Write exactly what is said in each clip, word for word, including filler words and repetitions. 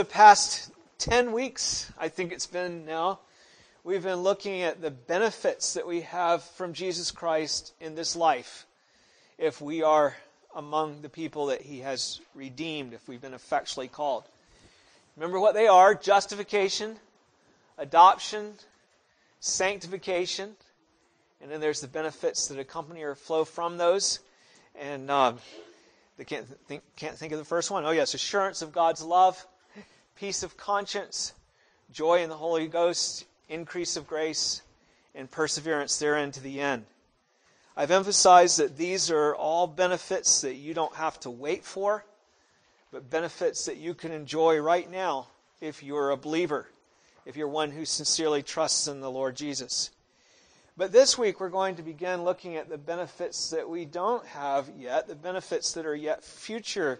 The past ten weeks, I think it's been now, we've been looking at the benefits that we have from Jesus Christ in this life if we are among the people that He has redeemed, if we've been effectually called. Remember what they are: justification, adoption, sanctification, and then there's the benefits that accompany or flow from those. And um, they can't think, can't think of the first one. Oh yes, assurance of God's love, peace of conscience, joy in the Holy Ghost, increase of grace, and perseverance therein to the end. I've emphasized that these are all benefits that you don't have to wait for, but benefits that you can enjoy right now if you're a believer, if you're one who sincerely trusts in the Lord Jesus. But this week we're going to begin looking at the benefits that we don't have yet, the benefits that are yet future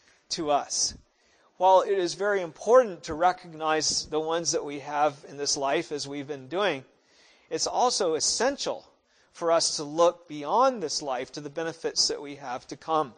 to us. While it is very important to recognize the ones that we have in this life, as we've been doing, it's also essential for us to look beyond this life to the benefits that we have to come.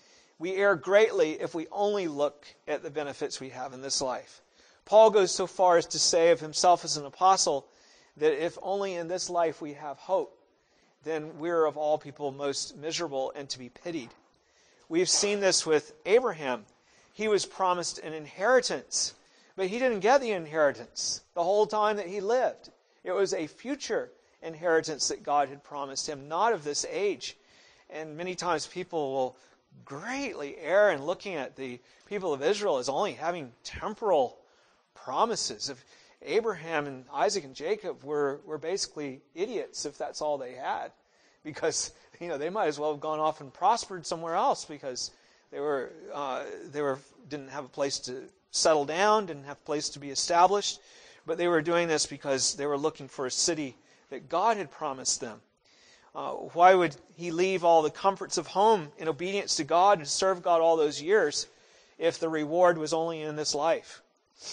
We err greatly if we only look at the benefits we have in this life. Paul goes so far as to say of himself as an apostle that if only in this life we have hope, then we're of all people most miserable and to be pitied. We've seen this with Abraham. He was promised an inheritance, but he didn't get the inheritance the whole time that he lived. It was a future inheritance that God had promised him, not of this age. And many times people will greatly err in looking at the people of Israel as only having temporal promises. If Abraham and Isaac and Jacob were, were basically idiots if that's all they had, because you know they might as well have gone off and prospered somewhere else, because They were uh, they were didn't have a place to settle down, didn't have a place to be established, but they were doing this because they were looking for a city that God had promised them. Uh, why would he leave all the comforts of home in obedience to God and serve God all those years if the reward was only in this life?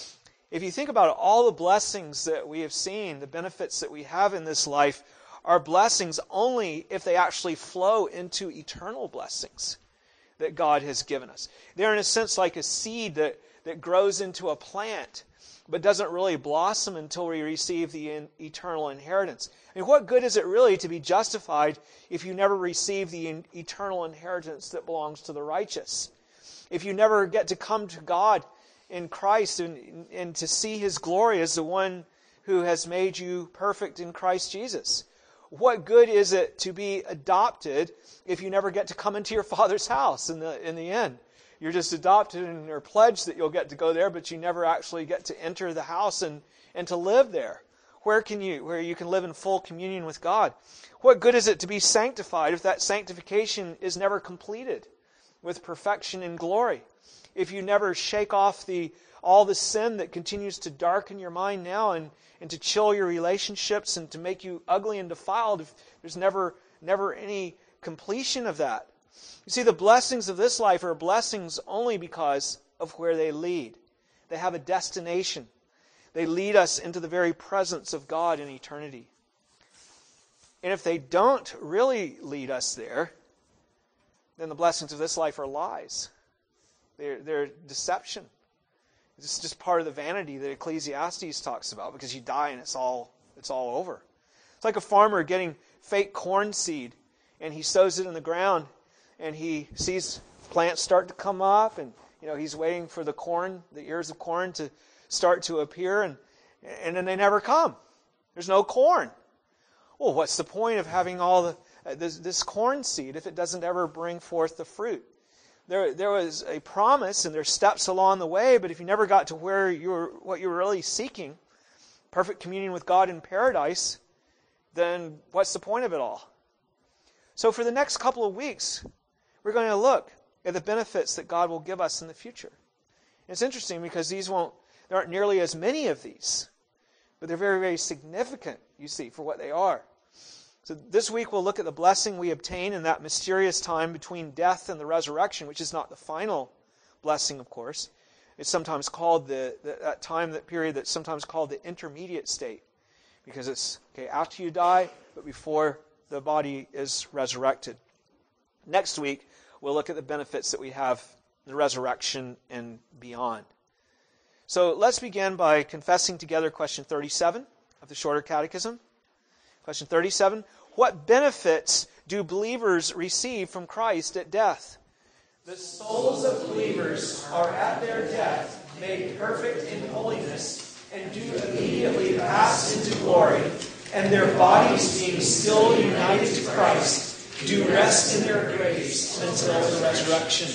If you think about it, all the blessings that we have seen, the benefits that we have in this life, are blessings only if they actually flow into eternal blessings that God has given us. They're in a sense like a seed that, that grows into a plant, but doesn't really blossom until we receive the in, eternal inheritance. I mean, what good is it really to be justified if you never receive the in, eternal inheritance that belongs to the righteous? If you never get to come to God in Christ and, and to see His glory as the one who has made you perfect in Christ Jesus? What good is it to be adopted if you never get to come into your Father's house in the in the end? You're just adopted and you're pledged that you'll get to go there, but you never actually get to enter the house and, and to live there. Where can you where you can live in full communion with God? What good is it to be sanctified if that sanctification is never completed with perfection and glory? If you never shake off the all the sin that continues to darken your mind now and, and to chill your relationships and to make you ugly and defiled, if there's never never any completion of that. You see, the blessings of this life are blessings only because of where they lead. They have a destination. They lead us into the very presence of God in eternity. And if they don't really lead us there, then the blessings of this life are lies. They're, they're deception. It's just part of the vanity that Ecclesiastes talks about, because you die and it's all it's all over. It's like a farmer getting fake corn seed, and he sows it in the ground, and he sees plants start to come up, and you know he's waiting for the corn, the ears of corn, to start to appear, and and then they never come. There's no corn. Well, what's the point of having all the uh, this, this corn seed if it doesn't ever bring forth the fruit? There, there was a promise, and there's steps along the way, but if you never got to where you were, what you were really seeking, perfect communion with God in paradise, then what's the point of it all? So for the next couple of weeks, we're going to look at the benefits that God will give us in the future. And it's interesting because these won't, there aren't nearly as many of these, but they're very, very significant, you see, for what they are. So this week we'll look at the blessing we obtain in that mysterious time between death and the resurrection, which is not the final blessing, of course. It's sometimes called the, the that time, that period that's sometimes called the intermediate state, because it's okay after you die, but before the body is resurrected. Next week we'll look at the benefits that we have in the resurrection and beyond. So let's begin by confessing together question thirty-seven of the Shorter Catechism. Question thirty-seven, what benefits do believers receive from Christ at death? The souls of believers are at their death made perfect in holiness and do immediately pass into glory, and their bodies being still united to Christ do rest in their graves until the resurrection.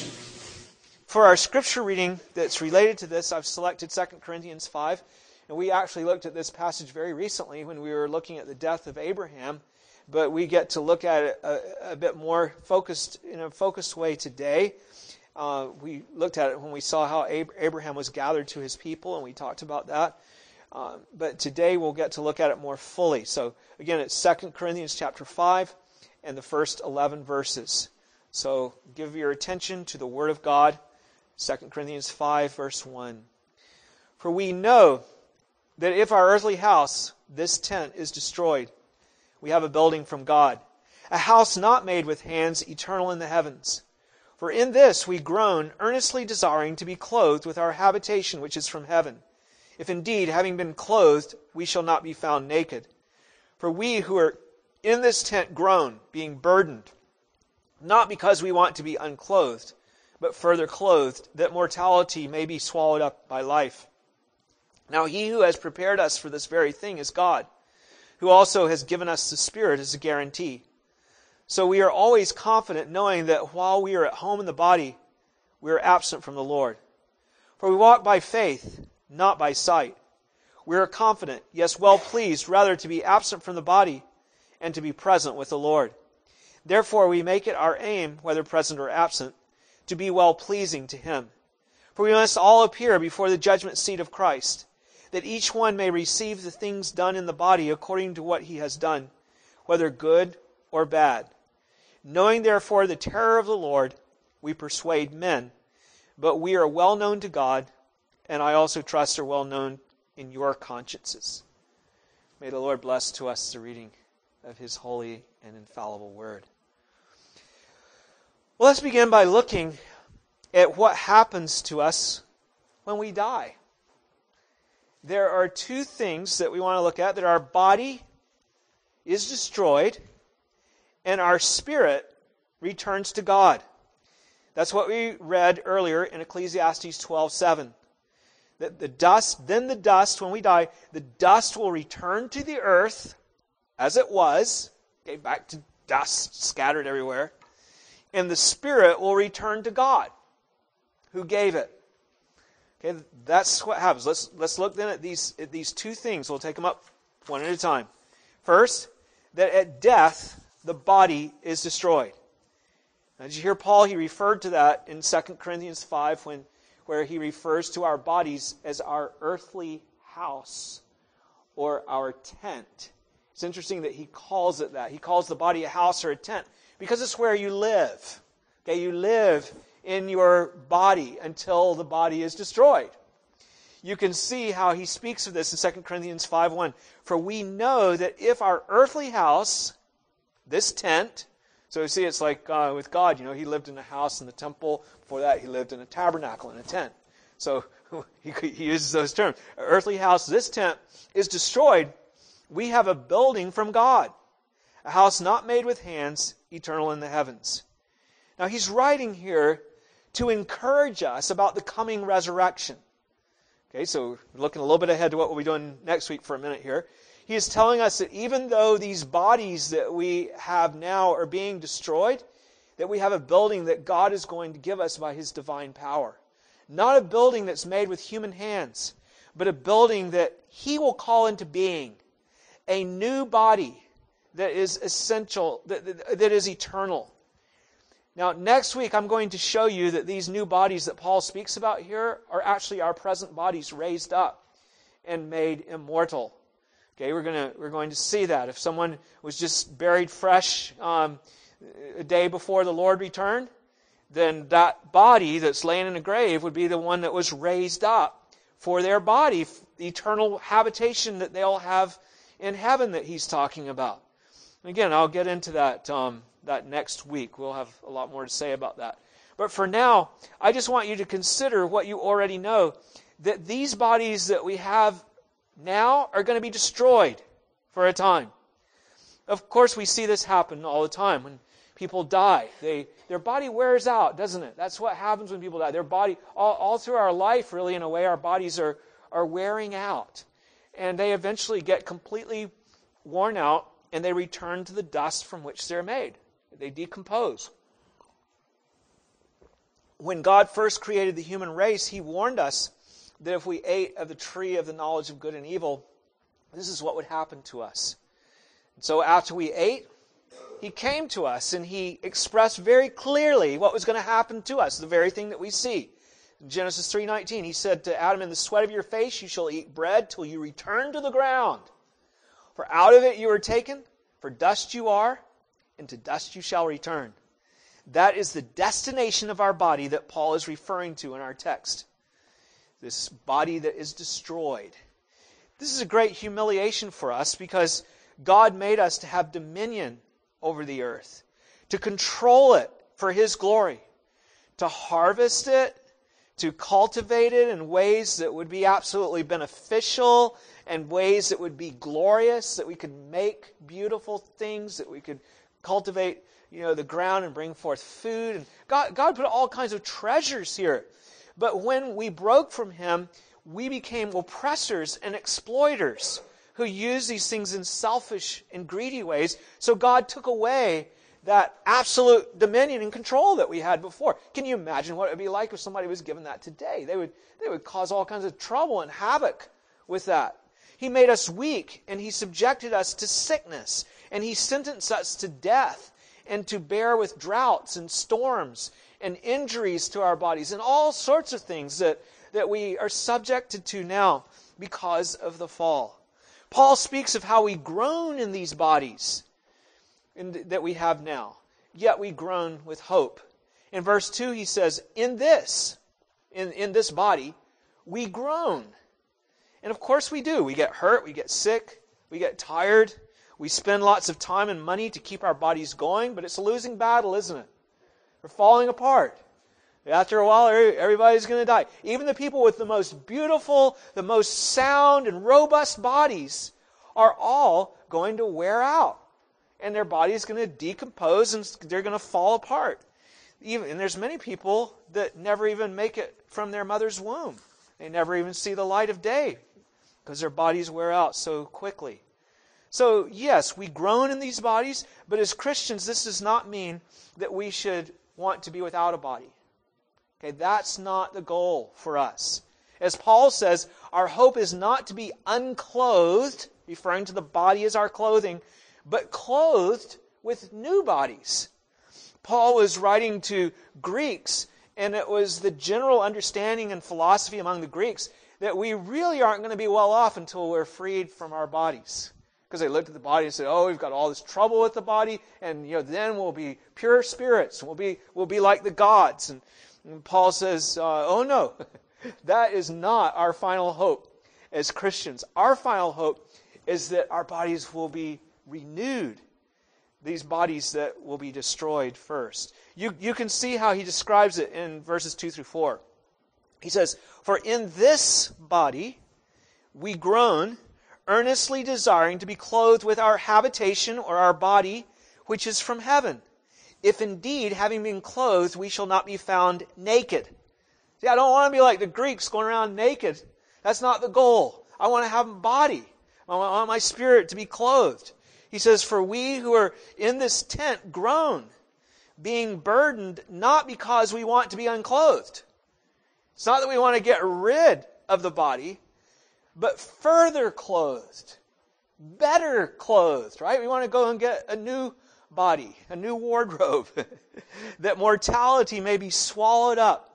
For our scripture reading that's related to this, I've selected Second Corinthians five. And we actually looked at this passage very recently when we were looking at the death of Abraham. But we get to look at it a, a bit more focused, in a focused way today. Uh, we looked at it when we saw how Ab- Abraham was gathered to his people, and we talked about that. Uh, but today we'll get to look at it more fully. So again, it's Second Corinthians chapter five and the first eleven verses. So give your attention to the Word of God. Second Corinthians five, verse one. For we know that if our earthly house, this tent, is destroyed, we have a building from God, a house not made with hands, eternal in the heavens. For in this we groan, earnestly desiring to be clothed with our habitation which is from heaven. If indeed, having been clothed, we shall not be found naked. For we who are in this tent groan, being burdened, not because we want to be unclothed, but further clothed, that mortality may be swallowed up by life. Now he who has prepared us for this very thing is God, who also has given us the Spirit as a guarantee. So we are always confident, knowing that while we are at home in the body, we are absent from the Lord. For we walk by faith, not by sight. We are confident, yes, well pleased, rather to be absent from the body and to be present with the Lord. Therefore we make it our aim, whether present or absent, to be well pleasing to Him. For we must all appear before the judgment seat of Christ, that each one may receive the things done in the body according to what he has done, whether good or bad. Knowing therefore the terror of the Lord, we persuade men, but we are well known to God, and I also trust are well known in your consciences. May the Lord bless to us the reading of His holy and infallible word. Well, let's begin by looking at what happens to us when we die. There are two things that we want to look at, that our body is destroyed and our spirit returns to God. That's what we read earlier in Ecclesiastes twelve seven. That the dust, then the dust, when we die, the dust will return to the earth as it was, okay, back to dust scattered everywhere, and the spirit will return to God, who gave it. Okay, that's what happens. Let's let's look then at these at these two things. We'll take them up one at a time. First, that at death the body is destroyed. Now, did you hear Paul? He referred to that in Second Corinthians five, when where he refers to our bodies as our earthly house or our tent. It's interesting that he calls it that. He calls the body a house or a tent because it's where you live. Okay, you live in your body until the body is destroyed. You can see how he speaks of this in Second Corinthians five one. For we know that if our earthly house, this tent, so you see it's like uh, with God, you know, He lived in a house in the temple. Before that, He lived in a tabernacle, in a tent. So he, he uses those terms. Our earthly house, this tent, is destroyed. We have a building from God, a house not made with hands, eternal in the heavens. Now he's writing here to encourage us about the coming resurrection. Okay, so we're looking a little bit ahead to what we'll be doing next week for a minute here. He is telling us that even though these bodies that we have now are being destroyed, that we have a building that God is going to give us by His divine power. Not a building that's made with human hands, but a building that He will call into being. A new body that is essential, that, that, that is eternal. Now, next week I'm going to show you that these new bodies that Paul speaks about here are actually our present bodies raised up and made immortal. Okay, we're going to we're going to see that. If someone was just buried fresh um, a day before the Lord returned, then that body that's laying in a grave would be the one that was raised up for their body, the eternal habitation that they'll have in heaven that he's talking about. Again, I'll get into that um, that next week. We'll have a lot more to say about that. But for now, I just want you to consider what you already know, that these bodies that we have now are going to be destroyed for a time. Of course, we see this happen all the time when people die. They their body wears out, doesn't it? That's what happens when people die. Their body, all, all through our life, really, in a way, our bodies are, are wearing out. And they eventually get completely worn out, and they return to the dust from which they're made. They decompose. When God first created the human race, He warned us that if we ate of the tree of the knowledge of good and evil, this is what would happen to us. And so after we ate, He came to us and He expressed very clearly what was going to happen to us, the very thing that we see. In Genesis three nineteen, He said to Adam, "In the sweat of your face you shall eat bread till you return to the ground. For out of it you are taken, for dust you are, and to dust you shall return." That is the destination of our body that Paul is referring to in our text. This body that is destroyed. This is a great humiliation for us because God made us to have dominion over the earth, to control it for His glory, to harvest it, to cultivate it in ways that would be absolutely beneficial and ways that would be glorious, that we could make beautiful things, that we could cultivate, you know, the ground and bring forth food. And God, God put all kinds of treasures here. But when we broke from Him, we became oppressors and exploiters who used these things in selfish and greedy ways. So God took away that absolute dominion and control that we had before. Can you imagine what it would be like if somebody was given that today? They would, they would cause all kinds of trouble and havoc with that. He made us weak, and He subjected us to sickness, and He sentenced us to death, and to bear with droughts and storms and injuries to our bodies, and all sorts of things that, that we are subjected to now because of the fall. Paul speaks of how we groan in these bodies in, that we have now, yet we groan with hope. In verse two he says, in this, in, in this body, we groan. And of course we do. We get hurt, we get sick, we get tired, we spend lots of time and money to keep our bodies going, but it's a losing battle, isn't it? We're falling apart. After a while, everybody's going to die. Even the people with the most beautiful, the most sound and robust bodies are all going to wear out. And their body is going to decompose and they're going to fall apart. Even, and there's many people that never even make it from their mother's womb. They never even see the light of day because their bodies wear out so quickly. So, yes, we groan in these bodies, but as Christians, this does not mean that we should want to be without a body. Okay, that's not the goal for us. As Paul says, our hope is not to be unclothed, referring to the body as our clothing, but clothed with new bodies. Paul was writing to Greeks, and it was the general understanding and philosophy among the Greeks that we really aren't going to be well off until we're freed from our bodies. Because they looked at the body and said, oh, we've got all this trouble with the body, and you know, then we'll be pure spirits, and we'll be, we'll be like the gods. And And Paul says, uh, oh no, that is not our final hope as Christians. Our final hope is that our bodies will be renewed. These bodies that will be destroyed first. You, you can see how he describes it in verses two through four. He says, for in this body we groan, earnestly desiring to be clothed with our habitation or our body, which is from heaven. If indeed, having been clothed, we shall not be found naked. See, I don't want to be like the Greeks going around naked. That's not the goal. I want to have a body. I want my spirit to be clothed. He says, for we who are in this tent groan, being burdened not because we want to be unclothed. It's not that we want to get rid of the body, but further clothed, better clothed, right? We want to go and get a new body, a new wardrobe, that mortality may be swallowed up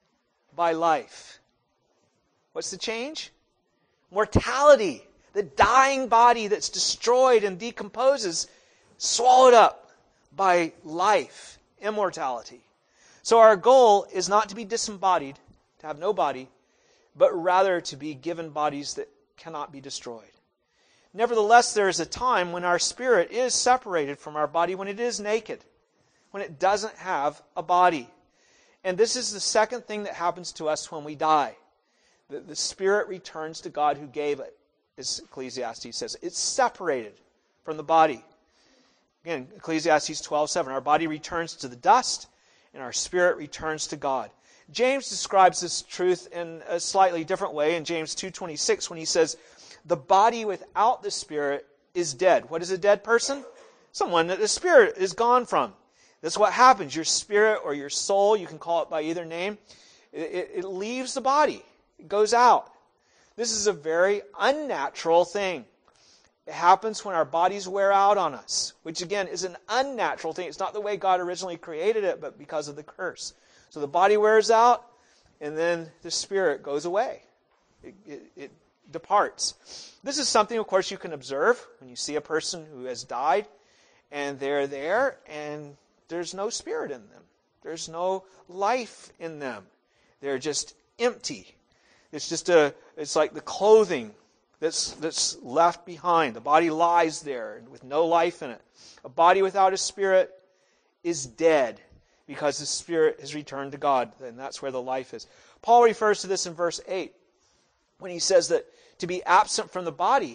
by life. What's the change? Mortality, the dying body that's destroyed and decomposes, swallowed up by life, immortality. So our goal is not to be disembodied, to have no body, but rather to be given bodies that cannot be destroyed. Nevertheless, there is a time when our spirit is separated from our body, when it is naked, when it doesn't have a body. And this is the second thing that happens to us when we die. The, the spirit returns to God who gave it, as Ecclesiastes says. It's separated from the body. Again, Ecclesiastes twelve seven. Our body returns to the dust, and our spirit returns to God. James describes this truth in a slightly different way in James two twenty-six when he says, the body without the spirit is dead. What is a dead person? Someone that the spirit is gone from. That's what happens. Your spirit or your soul, you can call it by either name, it, it, it leaves the body. It goes out. This is a very unnatural thing. It happens when our bodies wear out on us, which again is an unnatural thing. It's not the way God originally created it, but because of the curse. So the body wears out, and then the spirit goes away. It, it, it departs. This is something, of course, you can observe when you see a person who has died, and they're there, and there's no spirit in them. There's no life in them. They're just empty. It's just a. It's like the clothing that's that's left behind. The body lies there with no life in it. A body without a spirit is dead because the spirit has returned to God, and that's where the life is. Paul refers to this in verse eight when he says that to be absent from the body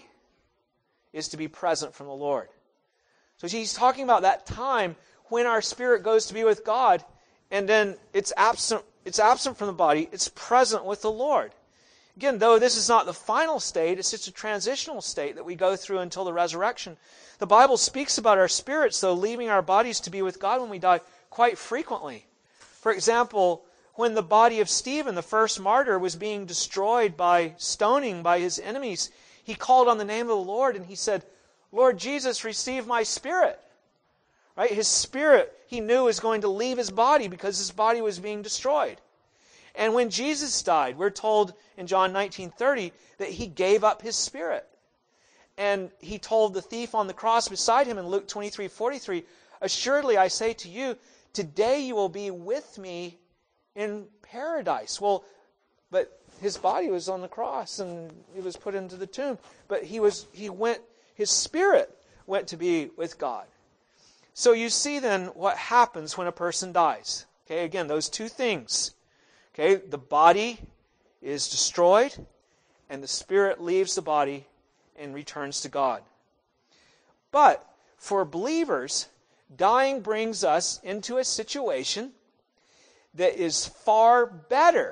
is to be present from the Lord. So he's talking about that time when our spirit goes to be with God, and then it's absent. It's absent from the body. It's present with the Lord. Again, though this is not the final state, it's just a transitional state that we go through until the resurrection. The Bible speaks about our spirits, though, leaving our bodies to be with God when we die quite frequently. For example, when the body of Stephen, the first martyr, was being destroyed by stoning by his enemies, he called on the name of the Lord and he said, Lord Jesus, receive my spirit. Right? His spirit, he knew, was going to leave his body because his body was being destroyed. And when Jesus died, we're told in John nineteen thirty that he gave up his spirit. And he told the thief on the cross beside him in Luke twenty-three forty-three, assuredly I say to you, today you will be with me in paradise. Well, but his body was on the cross and he was put into the tomb. But he was he went, his spirit went to be with God. So you see then what happens when a person dies. Okay, again, those two things. Okay, the body is destroyed and the spirit leaves the body and returns to God. But for believers, dying brings us into a situation that is far better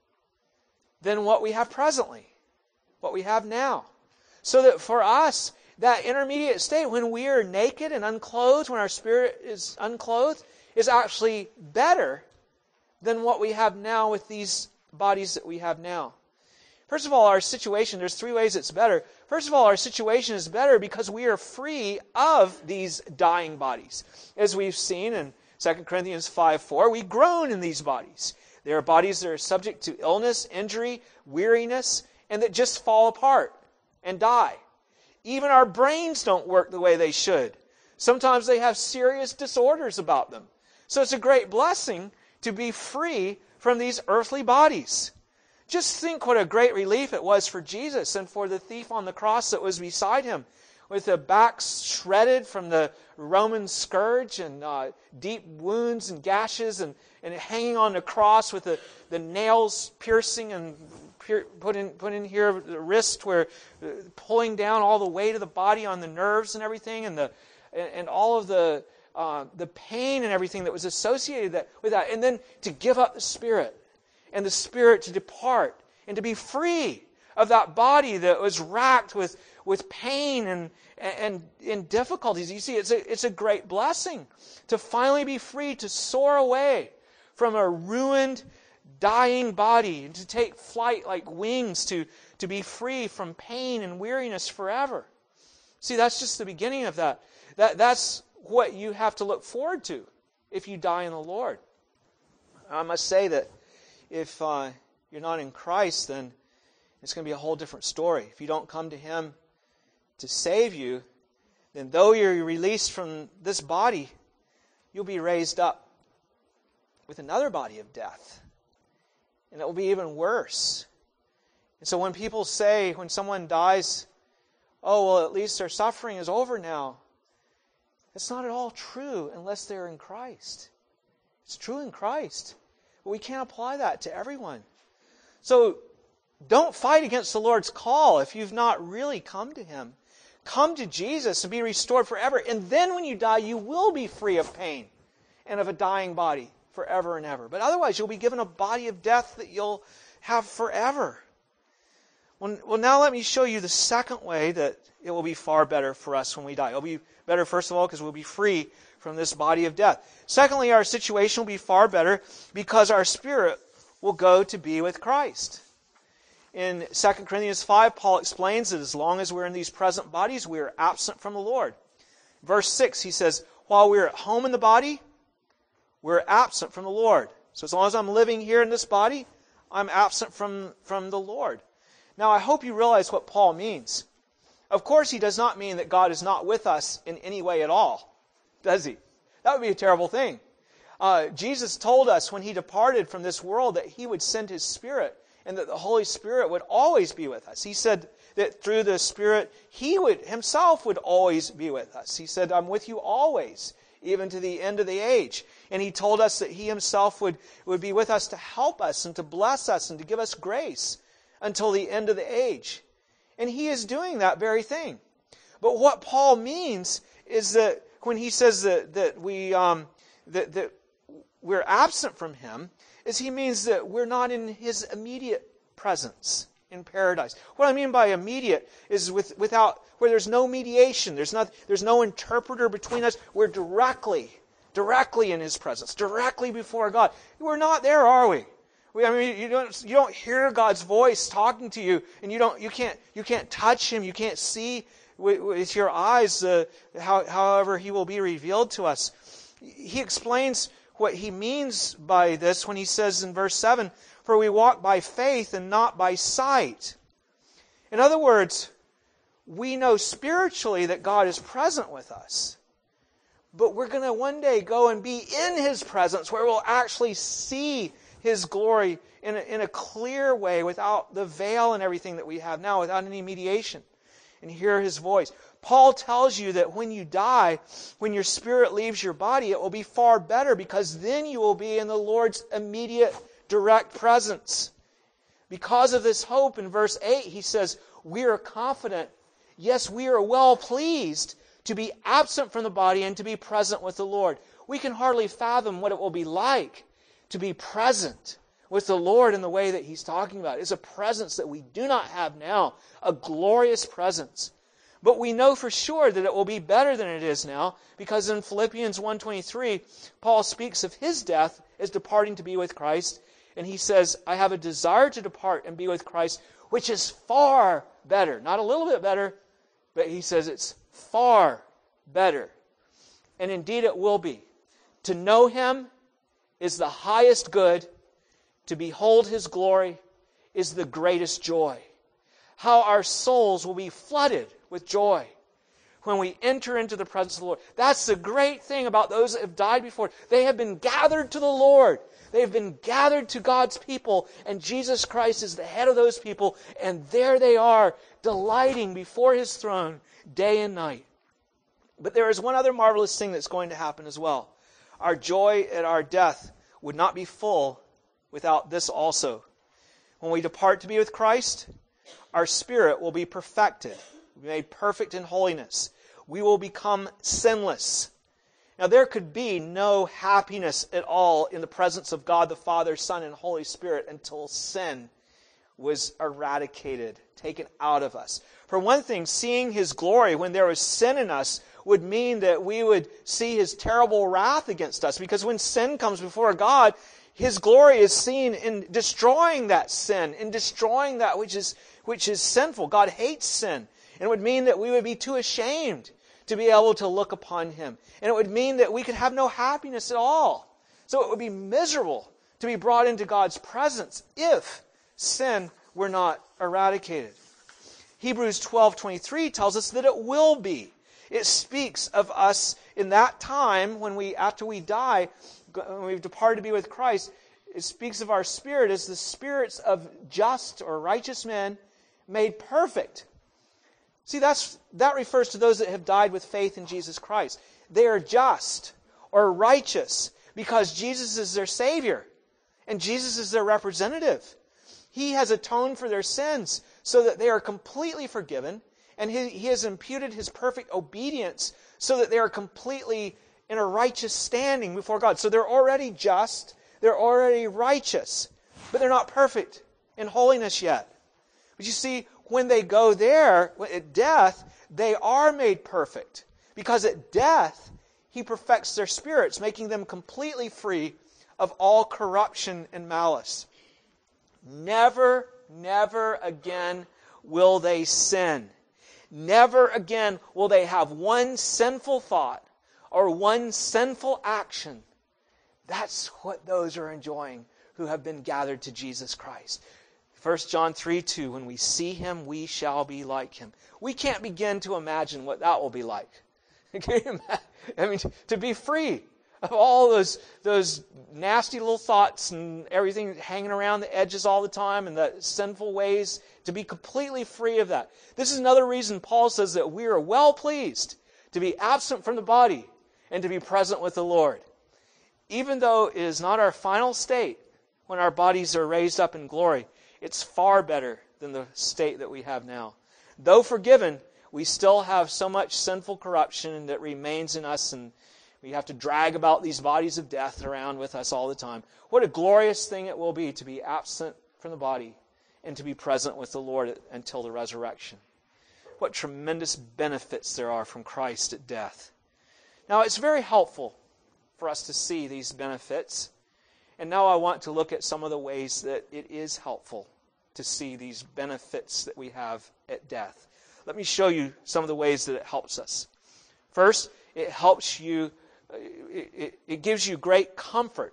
than what we have presently, what we have now. So that for us, that intermediate state, when we are naked and unclothed, when our spirit is unclothed, is actually better than what we have now with these bodies that we have now. First of all, our situation, there's three ways it's better. First of all, our situation is better because we are free of these dying bodies. As we've seen in Second Corinthians five four, we groan in these bodies. They are bodies that are subject to illness, injury, weariness, and that just fall apart and die. Even our brains don't work the way they should. Sometimes they have serious disorders about them. So it's a great blessing to be free from these earthly bodies. Just think what a great relief it was for Jesus and for the thief on the cross that was beside him, with the back shredded from the Roman scourge and uh, deep wounds and gashes, and, and hanging on the cross with the, the nails piercing and pier, put in put in here the wrist, where uh, pulling down all the weight of the body on the nerves and everything, and the and, and all of the uh, the pain and everything that was associated that, with that, and then to give up the spirit, and the spirit to depart and to be free of that body that was racked with, with pain and, and, and difficulties. You see, it's a, it's a great blessing to finally be free to soar away from a ruined, dying body and to take flight like wings, to, to be free from pain and weariness forever. See, that's just the beginning of that. That that's what you have to look forward to if you die in the Lord. I must say that if uh, you're not in Christ, then it's going to be a whole different story. If you don't come to Him to save you, then though you're released from this body, you'll be raised up with another body of death. And it will be even worse. And so when people say, when someone dies, oh, well, at least their suffering is over now, that's not at all true unless they're in Christ. It's true in Christ. But we can't apply that to everyone. So Don't fight against the Lord's call if you've not really come to Him. Come to Jesus and be restored forever. And then when you die, you will be free of pain and of a dying body forever and ever. But otherwise, you'll be given a body of death that you'll have forever. Well, well, now let me show you the second way that it will be far better for us when we die. It'll be better, first of all, because we'll be free from this body of death. Secondly, our situation will be far better because our spirit will go to be with Christ. In Second Corinthians five, Paul explains that as long as we're in these present bodies, we are absent from the Lord. Verse six, he says, while we're at home in the body, we're absent from the Lord. So as long as I'm living here in this body, I'm absent from, from the Lord. Now, I hope you realize what Paul means. Of course, he does not mean that God is not with us in any way at all, does he? That would be a terrible thing. Uh, Jesus told us when He departed from this world that He would send His Spirit and that the Holy Spirit would always be with us. He said that through the Spirit, He would Himself would always be with us. He said, I'm with you always, even to the end of the age. And He told us that He Himself would, would be with us to help us and to bless us and to give us grace until the end of the age. And He is doing that very thing. But what Paul means is that when he says that, that we um, that, that we're absent from Him, is he means that we're not in His immediate presence in paradise. What I mean by immediate is with, without where there's no mediation, there's not there's no interpreter between us. We're directly, directly in His presence, directly before God. We're not there, are we? we I mean, you don't you don't hear God's voice talking to you, and you don't you can't you can't touch Him, you can't see with, with your eyes uh, how, however He will be revealed to us. He explains what he means by this when he says in verse seven, for we walk by faith and not by sight. In other words, we know spiritually that God is present with us. But we're going to one day go and be in His presence where we'll actually see His glory in a, in a clear way without the veil and everything that we have now, without any mediation, and hear His voice. Paul tells you that when you die, when your spirit leaves your body, it will be far better because then you will be in the Lord's immediate, direct presence. Because of this hope, in verse eight, he says, we are confident, yes, we are well pleased to be absent from the body and to be present with the Lord. We can hardly fathom what it will be like to be present with the Lord in the way that He's talking about. It's a presence that we do not have now, a glorious presence. But we know for sure that it will be better than it is now, because in Philippians one twenty-three, Paul speaks of his death as departing to be with Christ, and he says, I have a desire to depart and be with Christ, which is far better. Not a little bit better, but he says it's far better. And indeed it will be. To know Him is the highest good. To behold His glory is the greatest joy. How our souls will be flooded with joy when we enter into the presence of the Lord. That's the great thing about those that have died before. They have been gathered to the Lord. They have been gathered to God's people, and Jesus Christ is the head of those people, and there they are, delighting before His throne day and night. But there is one other marvelous thing that's going to happen as well. Our joy at our death would not be full without this also. When we depart to be with Christ, our spirit will be perfected, will be made perfect in holiness. We will become sinless. Now, there could be no happiness at all in the presence of God the Father, Son, and Holy Spirit until sin was eradicated, taken out of us. For one thing, seeing His glory when there was sin in us would mean that we would see His terrible wrath against us. Because when sin comes before God, His glory is seen in destroying that sin, in destroying that which is which is sinful. God hates sin. And it would mean that we would be too ashamed to be able to look upon Him. And it would mean that we could have no happiness at all. So it would be miserable to be brought into God's presence if sin were not eradicated. Hebrews twelve twenty-three tells us that it will be. It speaks of us in that time when we, after we die, when we've departed to be with Christ, it speaks of our spirit as the spirits of just or righteous men made perfect. See, that's that refers to those that have died with faith in Jesus Christ. They are just or righteous because Jesus is their Savior and Jesus is their representative. He has atoned for their sins so that they are completely forgiven, and he, he has imputed His perfect obedience so that they are completely in a righteous standing before God. So they're already just, they're already righteous, but they're not perfect in holiness yet. But you see, when they go there, at death, they are made perfect. Because at death, He perfects their spirits, making them completely free of all corruption and malice. Never, never again will they sin. Never again will they have one sinful thought or one sinful action. That's what those are enjoying who have been gathered to Jesus Christ. First John three two, when we see Him, we shall be like Him. We can't begin to imagine what that will be like. Can you imagine? I mean, to be free of all those those nasty little thoughts and everything hanging around the edges all the time and the sinful ways, to be completely free of that. This is another reason Paul says that we are well pleased to be absent from the body and to be present with the Lord. Even though it is not our final state when our bodies are raised up in glory, it's far better than the state that we have now. Though forgiven, we still have so much sinful corruption that remains in us, and we have to drag about these bodies of death around with us all the time. What a glorious thing it will be to be absent from the body and to be present with the Lord until the resurrection. What tremendous benefits there are from Christ at death. Now, it's very helpful for us to see these benefits. And now I want to look at some of the ways that it is helpful to see these benefits that we have at death. Let me show you some of the ways that it helps us. First, it helps you, it, it, it gives you great comfort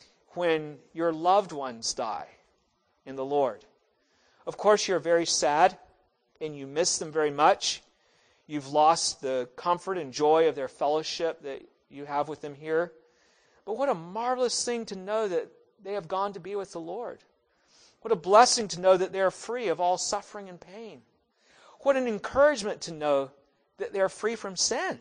when your loved ones die in the Lord. Of course, you're very sad and you miss them very much. You've lost the comfort and joy of their fellowship that you have with them here. But what a marvelous thing to know that they have gone to be with the Lord. What a blessing to know that they are free of all suffering and pain. What an encouragement to know that they are free from sin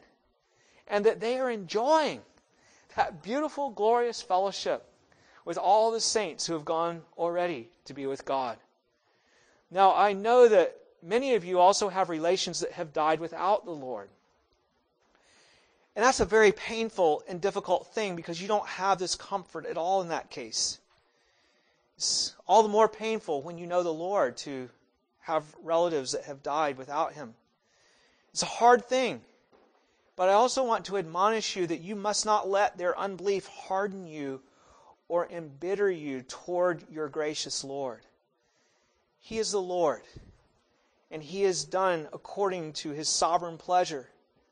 and that they are enjoying that beautiful, glorious fellowship with all the saints who have gone already to be with God. Now, I know that many of you also have relations that have died without the Lord. And that's a very painful and difficult thing because you don't have this comfort at all in that case. It's all the more painful when you know the Lord to have relatives that have died without Him. It's a hard thing. But I also want to admonish you that you must not let their unbelief harden you or embitter you toward your gracious Lord. He is the Lord, and He is done according to His sovereign pleasure.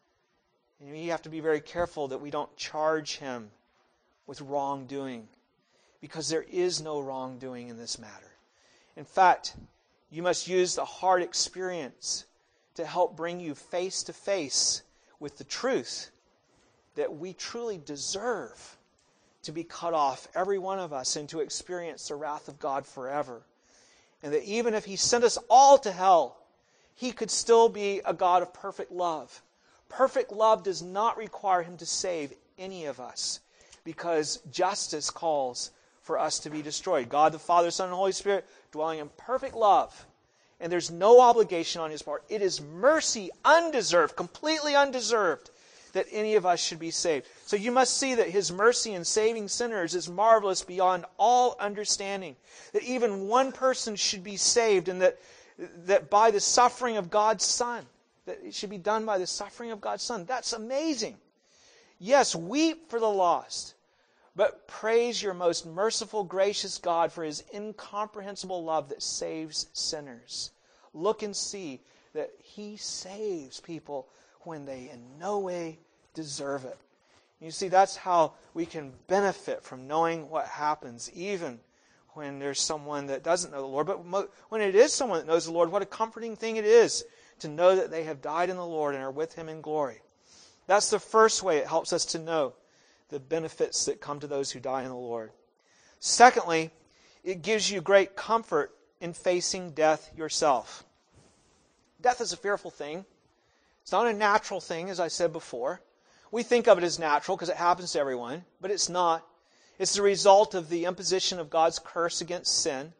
And we have to be very careful that we don't charge Him with wrongdoing, because there is no wrongdoing in this matter. In fact, you must use the hard experience to help bring you face to face with the truth that we truly deserve to be cut off, every one of us, and to experience the wrath of God forever. And that even if He sent us all to hell, He could still be a God of perfect love. Perfect love does not require Him to save any of us, because justice calls for us to be destroyed. God the Father, Son, and Holy Spirit dwelling in perfect love. And there's no obligation on His part. It is mercy, undeserved, completely undeserved, that any of us should be saved. So you must see that His mercy in saving sinners is marvelous beyond all understanding. That even one person should be saved, and that, that by the suffering of God's Son, that it should be done by the suffering of God's Son. That's amazing. Yes, weep for the lost, but praise your most merciful, gracious God for His incomprehensible love that saves sinners. Look and see that He saves people when they in no way deserve it. You see, that's how we can benefit from knowing what happens, even when there's someone that doesn't know the Lord. But when it is someone that knows the Lord, what a comforting thing it is to know that they have died in the Lord and are with Him in glory. That's the first way it helps us to know the benefits that come to those who die in the Lord. Secondly, it gives you great comfort in facing death yourself. Death is a fearful thing. It's not a natural thing, as I said before. We think of it as natural because it happens to everyone, but it's not. It's the result of the imposition of God's curse against sin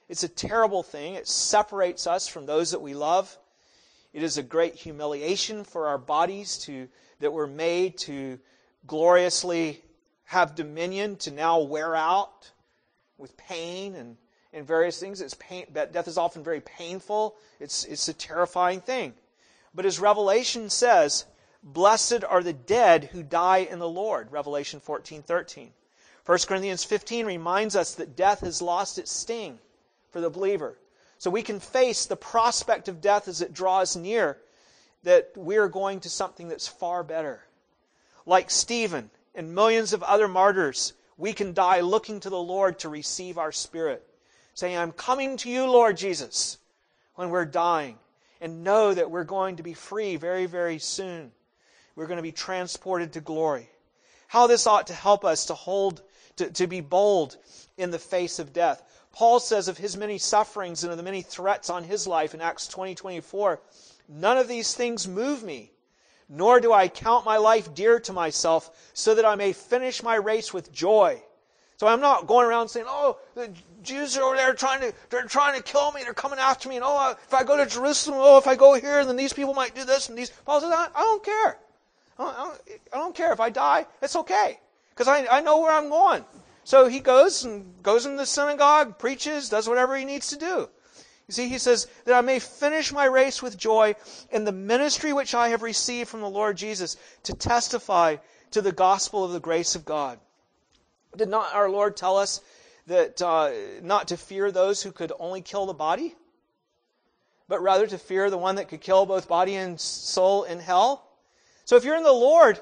It's a terrible thing. It separates us from those that we love. It is a great humiliation for our bodies to that were made to gloriously have dominion, to now wear out with pain and, and various things. It's pain, death is often very painful. It's, it's a terrifying thing. But as Revelation says, blessed are the dead who die in the Lord, Revelation fourteen thirteen. First Corinthians fifteen reminds us that death has lost its sting for the believer. So we can face the prospect of death as it draws near, that we're going to something that's far better. Like Stephen and millions of other martyrs, we can die looking to the Lord to receive our spirit, saying, I'm coming to you, Lord Jesus, when we're dying, and know that we're going to be free very, very soon. We're going to be transported to glory. How this ought to help us to hold, to, to be bold in the face of death. Paul says of his many sufferings and of the many threats on his life in Acts twenty twenty-four, none of these things move me, nor do I count my life dear to myself, so that I may finish my race with joy. So I'm not going around saying, oh, the Jews are over there trying to, they're trying to kill me, they're coming after me, and oh, if I go to Jerusalem, oh, if I go here, then these people might do this and these. Paul says, I, I don't care. I don't, I, don't, I don't care. If I die, it's okay, because I, I know where I'm going. So he goes and goes in the synagogue, preaches, does whatever he needs to do. You see, he says, that I may finish my race with joy in the ministry which I have received from the Lord Jesus, to testify to the gospel of the grace of God. Did not our Lord tell us that uh, not to fear those who could only kill the body, but rather to fear the one that could kill both body and soul in hell? So if you're in the Lord,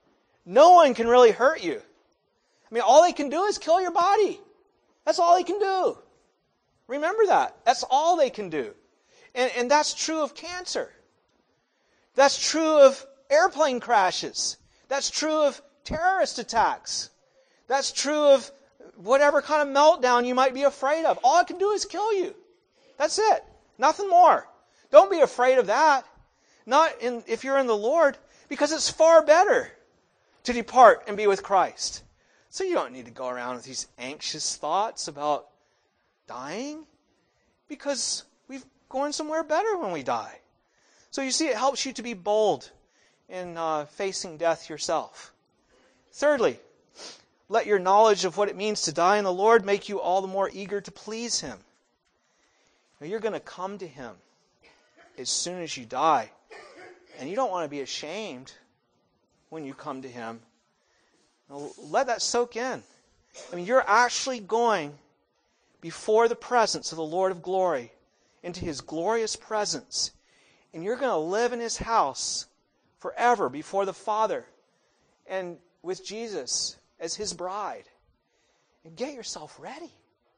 no one can really hurt you. I mean, all they can do is kill your body. That's all they can do. Remember that. That's all they can do. And, and that's true of cancer. That's true of airplane crashes. That's true of terrorist attacks. That's true of whatever kind of meltdown you might be afraid of. All it can do is kill you. That's it. Nothing more. Don't be afraid of that. Not in, if you're in the Lord, because it's far better to depart and be with Christ. So you don't need to go around with these anxious thoughts about dying, because we're going somewhere better when we die. So you see, it helps you to be bold in uh, facing death yourself. Thirdly, let your knowledge of what it means to die in the Lord make you all the more eager to please Him. Now, you're going to come to Him as soon as you die, and you don't want to be ashamed when you come to Him. Now, let that soak in. I mean, you're actually going before the presence of the Lord of glory, into His glorious presence. And you're going to live in His house forever before the Father and with Jesus as His bride. And get yourself ready.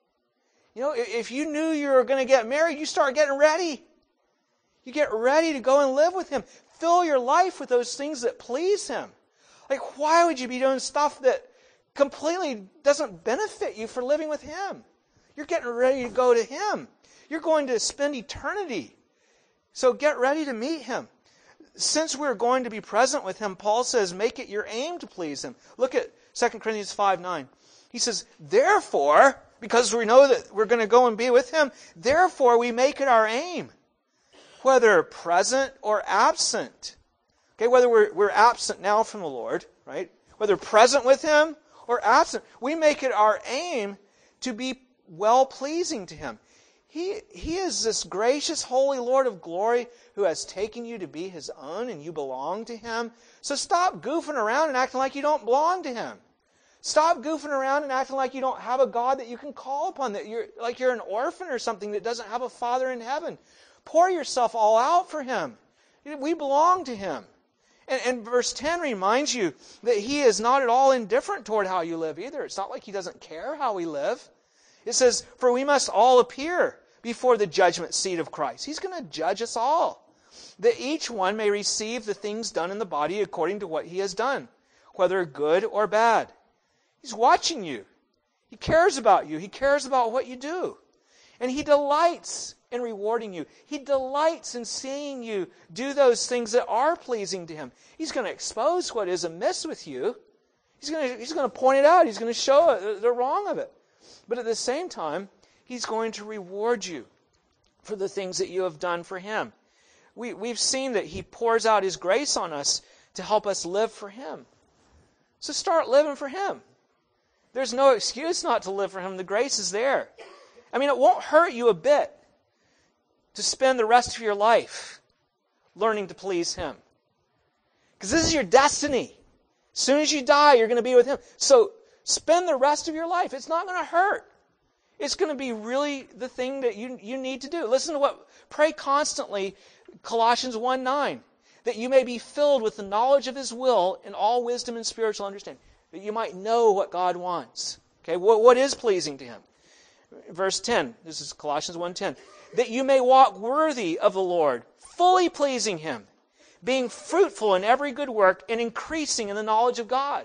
You know, if you knew you were going to get married, you start getting ready. You get ready to go and live with Him. Fill your life with those things that please Him. Like, why would you be doing stuff that completely doesn't benefit you for living with Him? You're getting ready to go to Him. You're going to spend eternity. So get ready to meet Him. Since we're going to be present with Him, Paul says, make it your aim to please Him. Look at Second Corinthians five nine. He says, therefore, because we know that we're going to go and be with Him, therefore we make it our aim, whether present or absent. Okay, whether we're, we're absent now from the Lord, right? Whether present with Him or absent, we make it our aim to be well-pleasing to Him. He, he is this gracious, holy Lord of glory who has taken you to be His own, and you belong to Him. So stop goofing around and acting like you don't belong to Him. Stop goofing around and acting like you don't have a God that you can call upon, that you're like you're an orphan or something that doesn't have a Father in heaven. Pour yourself all out for Him. We belong to Him. And, and verse ten reminds you that He is not at all indifferent toward how you live either. It's not like He doesn't care how we live. It says, for we must all appear before the judgment seat of Christ. He's going to judge us all, that each one may receive the things done in the body according to what he has done, whether good or bad. He's watching you. He cares about you. He cares about what you do. And He delights in rewarding you. He delights in seeing you do those things that are pleasing to Him. He's going to expose what is amiss with you. He's going to, he's going to point it out. He's going to show the wrong of it. But at the same time, He's going to reward you for the things that you have done for Him. We, we've seen that He pours out His grace on us to help us live for Him. So start living for Him. There's no excuse not to live for Him. The grace is there. I mean, it won't hurt you a bit to spend the rest of your life learning to please Him. Because this is your destiny. As soon as you die, you're going to be with Him. So spend the rest of your life. It's not going to hurt. It's going to be really the thing that you, you need to do. Listen to what, pray constantly, Colossians one nine, that you may be filled with the knowledge of His will in all wisdom and spiritual understanding, that you might know what God wants. Okay, what, what is pleasing to Him? Verse ten, this is Colossians one ten, that you may walk worthy of the Lord, fully pleasing Him, being fruitful in every good work and increasing in the knowledge of God.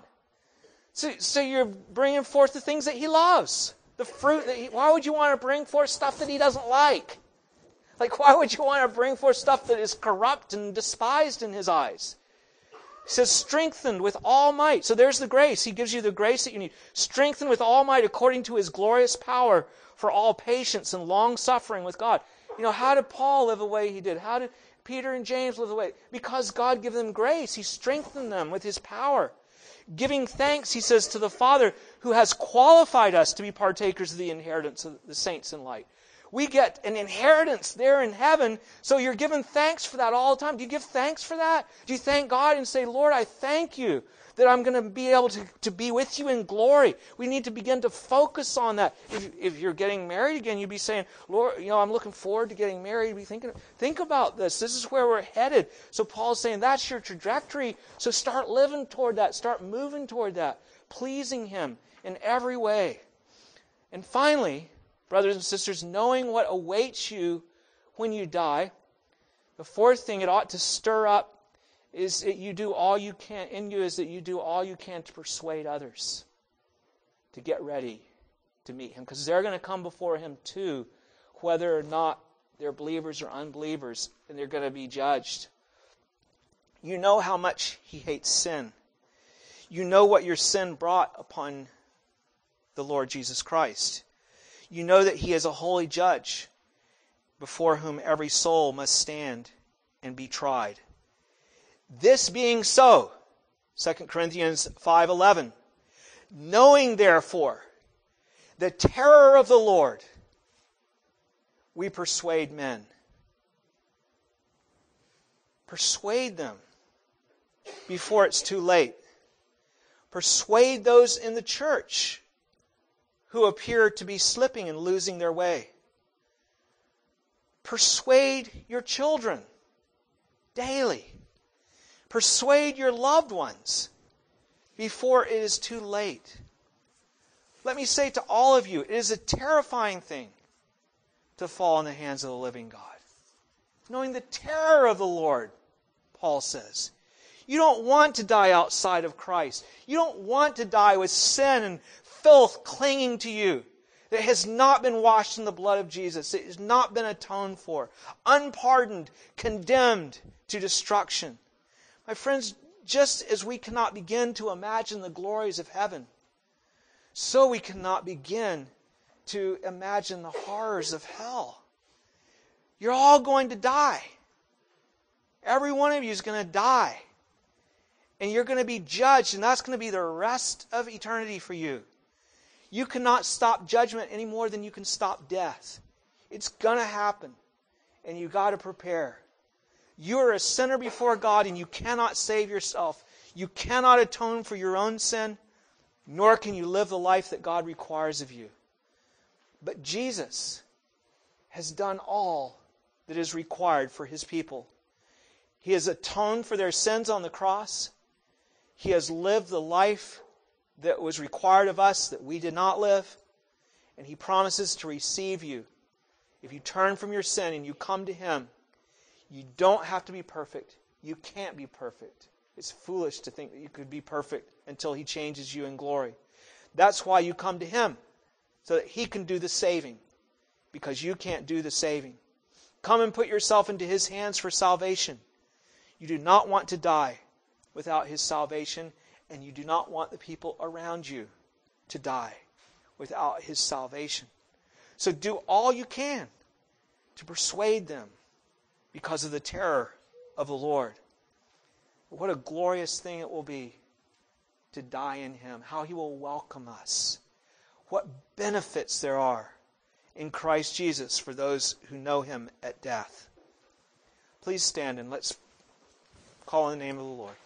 So, so you're bringing forth the things that He loves. The fruit that he, why would you want to bring forth stuff that He doesn't like? Like, why would you want to bring forth stuff that is corrupt and despised in His eyes? He says, strengthened with all might. So there's the grace. He gives you the grace that you need. Strengthened with all might according to His glorious power for all patience and long suffering with God. You know, how did Paul live the way he did? How did Peter and James live the way? Because God gave them grace. He strengthened them with His power. Giving thanks, he says, to the Father who has qualified us to be partakers of the inheritance of the saints in light. We get an inheritance there in heaven, so you're giving thanks for that all the time. Do you give thanks for that? Do you thank God and say, Lord, I thank you that I'm going to be able to, to be with you in glory? We need to begin to focus on that. If, if you're getting married again, you'd be saying, Lord, you know, I'm looking forward to getting married. You'd be thinking, think about this. This is where we're headed. So Paul's saying, that's your trajectory. So start living toward that. Start moving toward that. Pleasing Him in every way. And finally, brothers and sisters, knowing what awaits you when you die, the fourth thing it ought to stir up is that you do all you can, in you is that you do all you can to persuade others to get ready to meet Him. Because they're going to come before Him too, whether or not they're believers or unbelievers, and they're going to be judged. You know how much He hates sin. You know what your sin brought upon the Lord Jesus Christ. You know that He is a holy judge before whom every soul must stand and be tried. This being so, Second Corinthians five eleven, knowing therefore the terror of the Lord, we persuade men. Persuade them before it's too late. Persuade those in the church who appear to be slipping and losing their way. Persuade your children daily. Persuade your loved ones before it is too late. Let me say to all of you, it is a terrifying thing to fall in the hands of the living God. Knowing the terror of the Lord, Paul says. You don't want to die outside of Christ. You don't want to die with sin and filth clinging to you that has not been washed in the blood of Jesus. It has not been atoned for. Unpardoned, condemned to destruction. My friends, just as we cannot begin to imagine the glories of heaven, so we cannot begin to imagine the horrors of hell. You're all going to die. Every one of you is going to die. And you're going to be judged, and that's going to be the rest of eternity for you. You cannot stop judgment any more than you can stop death. It's going to happen, and you've got to prepare. You are a sinner before God, and you cannot save yourself. You cannot atone for your own sin, nor can you live the life that God requires of you. But Jesus has done all that is required for His people. He has atoned for their sins on the cross. He has lived the life that was required of us that we did not live. And He promises to receive you. If you turn from your sin and you come to Him, you don't have to be perfect. You can't be perfect. It's foolish to think that you could be perfect until He changes you in glory. That's why you come to Him, so that He can do the saving, because you can't do the saving. Come and put yourself into His hands for salvation. You do not want to die without His salvation, and you do not want the people around you to die without His salvation. So do all you can to persuade them because of the terror of the Lord. What a glorious thing it will be to die in Him. How He will welcome us. What benefits there are in Christ Jesus for those who know Him at death. Please stand and let's call on the name of the Lord.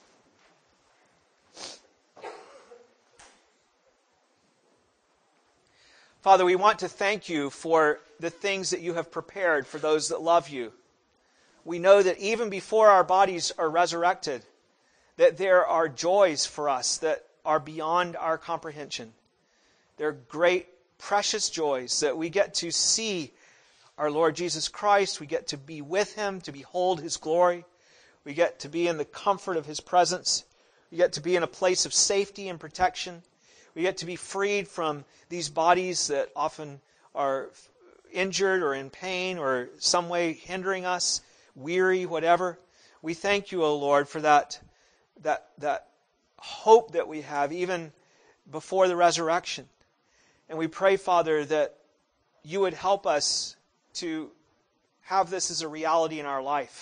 Father, we want to thank You for the things that You have prepared for those that love You. We know that even before our bodies are resurrected, that there are joys for us that are beyond our comprehension. There are great, precious joys that we get to see our Lord Jesus Christ. We get to be with Him, to behold His glory. We get to be in the comfort of His presence. We get to be in a place of safety and protection. We get to be freed from these bodies that often are injured or in pain or some way hindering us, weary, whatever. We thank You, O Lord, for that, that, that hope that we have even before the resurrection. And we pray, Father, that You would help us to have this as a reality in our life.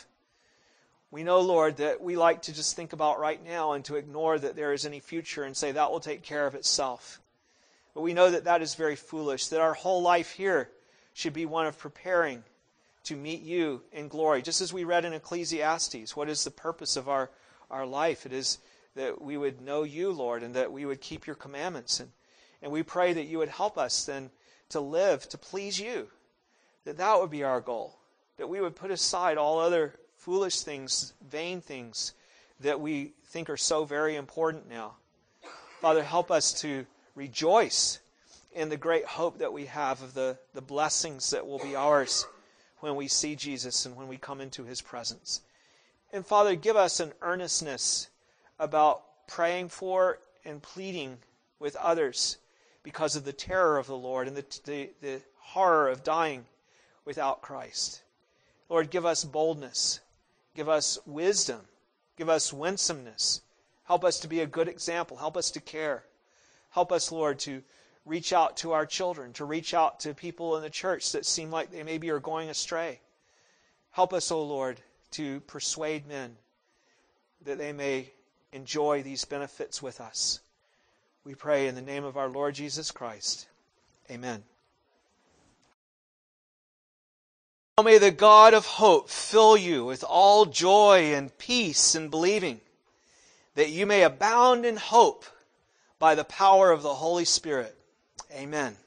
We know, Lord, that we like to just think about right now and to ignore that there is any future and say that will take care of itself. But we know that that is very foolish, that our whole life here should be one of preparing to meet You in glory. Just as we read in Ecclesiastes, what is the purpose of our, our life? It is that we would know You, Lord, and that we would keep Your commandments. And, and we pray that You would help us then to live, to please You, that that would be our goal, that we would put aside all other foolish things, vain things that we think are so very important now. Father, help us to rejoice in the great hope that we have of the, the blessings that will be ours when we see Jesus and when we come into His presence. And Father, give us an earnestness about praying for and pleading with others because of the terror of the Lord and the, the, the horror of dying without Christ. Lord, give us boldness. Give us wisdom. Give us winsomeness. Help us to be a good example. Help us to care. Help us, Lord, to reach out to our children, to reach out to people in the church that seem like they maybe are going astray. Help us, O Lord, to persuade men that they may enjoy these benefits with us. We pray in the name of our Lord Jesus Christ. Amen. Now may the God of hope fill you with all joy and peace in believing, that you may abound in hope by the power of the Holy Spirit. Amen.